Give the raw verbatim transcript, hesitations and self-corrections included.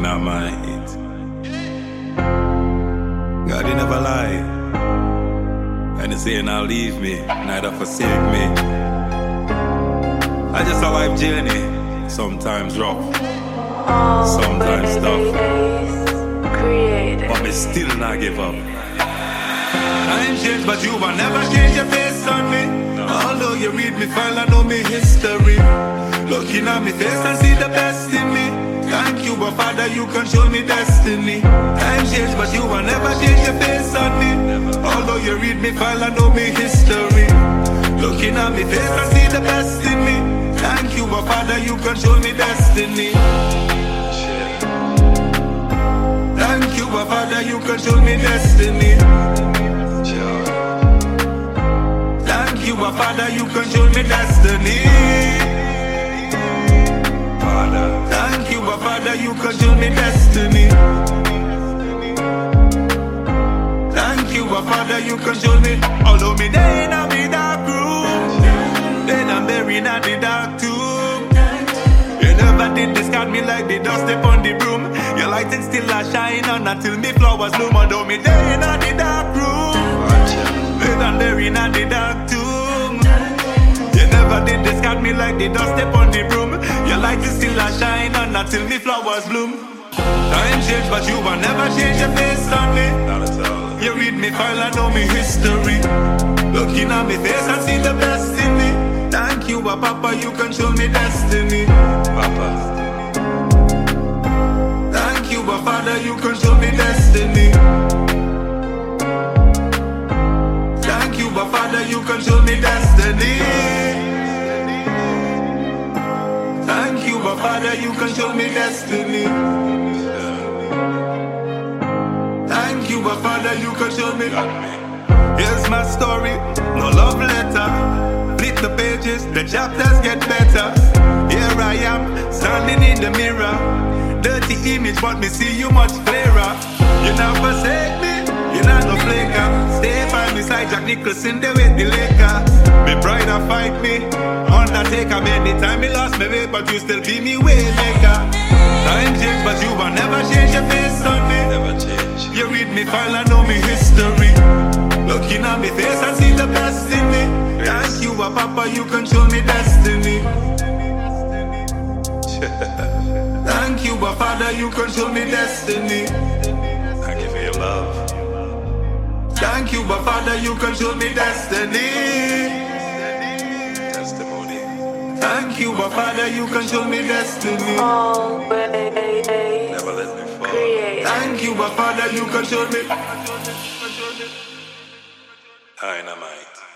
Dynamite. God, you never lie. And you say now leave me, neither forsake me. I just a life journey, sometimes rough, sometimes tough, but me still not give up. I ain't changed, but you will never change your face on me. Although you read me file, I know me history. Looking at me face and see the best in me. Thank you, but Father, you control me destiny. Time change, but you will never change your face on me. Although you read me file, I know me history. Looking at me face and see the best in me. Thank you, but Father, you control me destiny. Thank you, but Father, you control me destiny. Thank you, but Father, you control me destiny. Thank you, but Father, you control me destiny. Thank you, but Father, you control me. Although me day in a me dark room, then I'm buried in the dark tomb. You never did discard me like the dust upon the broom. Your lighting still a shine on until me flowers bloom. Although me day in the dark room, then I'm buried in the dark tomb. You never did discard me like the dust upon the broom. Your light is still a shine on until me flowers bloom. Time change, but you will never change your face on me. Not at all. You read me file, I know me history. Looking at me face and see the best in me. Thank you, but Papa, you control me destiny. Papa. Thank you, but Father, you control me destiny. Thank you, but Father, you control me destiny. Thank you, but Father, you control me destiny. Thank you, but Father, you control me. Here's my story, no love letter. Flip the pages, the chapters get better. Here I am, standing in the mirror. Dirty image, but me see you much clearer. You never forsake me, you not no flaker. Stay by me side, Jack Nicholson, they with the Laker. Me pride and fight me, Undertaker. Many time me lost me way, but you still be me way maker. Time change, but you will never change your face on me. Never change. You read me file, I know me history. Looking at me face and see the best in me. Thank you, but Papa, you control me destiny. Thank you, but Father, you control me destiny. Thank you for your love. Thank you, but Father, you control me destiny. Testimony. Thank you, but Father, you control me destiny. Never let me fall. Thank you, but Father, you control me. Dynamite.